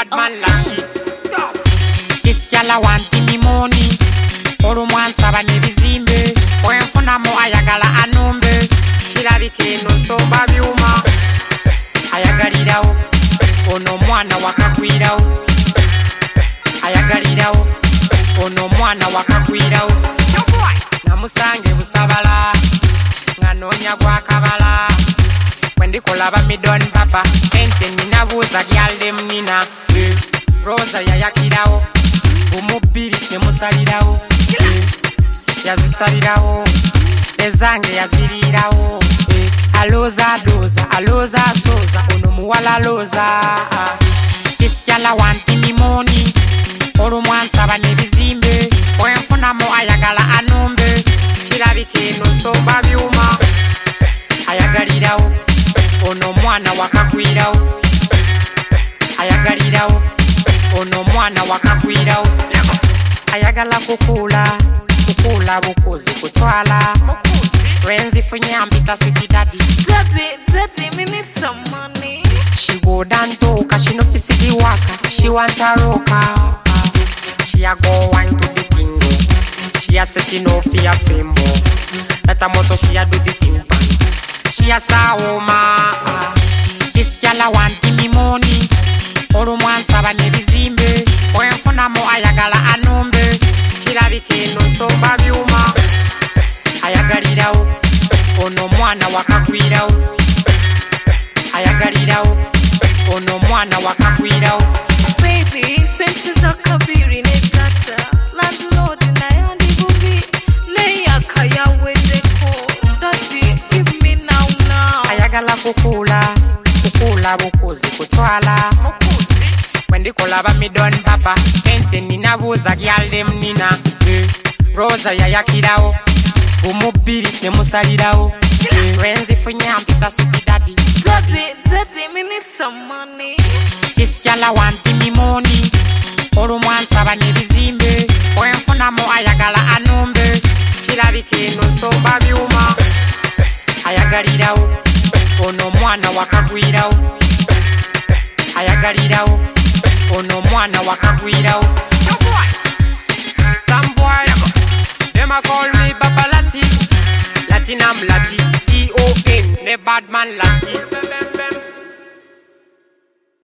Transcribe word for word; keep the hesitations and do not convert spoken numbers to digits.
man lucky. This girl a want me money. Olumwa nsaba nebizimbe. Bwenfunamo ayagala anumbe. Kirabika eno nsomba byuma. Ayagalirawo ono mwana wakagwirawo. Ayagalirawo ono mwana wakagwirawo. Namusange busabala nga noonya gwakabala. Wendikola ba midon papa ente ninabuuza gyalde mnina. Rosa yayakirawo umubiri nemusalirawo. Yazisalirawo ezange yazirirawo. Aloza doza aloza soza ono muwala loza. This girl a want me money. Olumwa nsaba nebizimbe. Bwenfunamo ayagala anumbe. Kirabika eno nsomba byuma. Ayagalirawo ono mwana wakagwirawo. Ayagalirawo ono mwana wakagwirawo. Ayagala kukula kukula bukuzi kutwala. Renzi funyambita sweet daddy. Daddy, daddy, me need some money. She go down toka, she no fisiki waka. She want a roka. She a go wine to the bingo. She a say she no fear fimbo. That a moto she a do the thing pan. She a sa oma. This girl a want me money. Olumwa nsaba nebizimbe. Bwenfunamo ayagala anumbe. Kirabika eno nsomba byuma. Ayagalirawo ono mwana wakagwirawo. Ayagalirawo ono mwana wakagwirawo. Baby, sente za kabiri ne tata. Landlord na yandi bubi. Ne yakaya wezeko. Daddy, give me now now. Ayagala kukula kukula bukuzi kutwala. Wendikola ba midon papa ente ninabuuza gyalde mnina. Rosa yayakirawo umubiri nemusalirawo. Renzi funyambita sweet daddy. Daddy, daddy, me need some money. This girl a want me money. Olumwa nsaba nebizimbe. Bwenfunamo ayagala anumbe. Kirabika eno nsomba byuma. Ayagalirawo ono mwana wakagwirawo. Ayagalirawo ono mwana wakagwirawo. Some boy, them a call me Papa Lati. Latin I'm Lati, T O N, ne bad man Lati.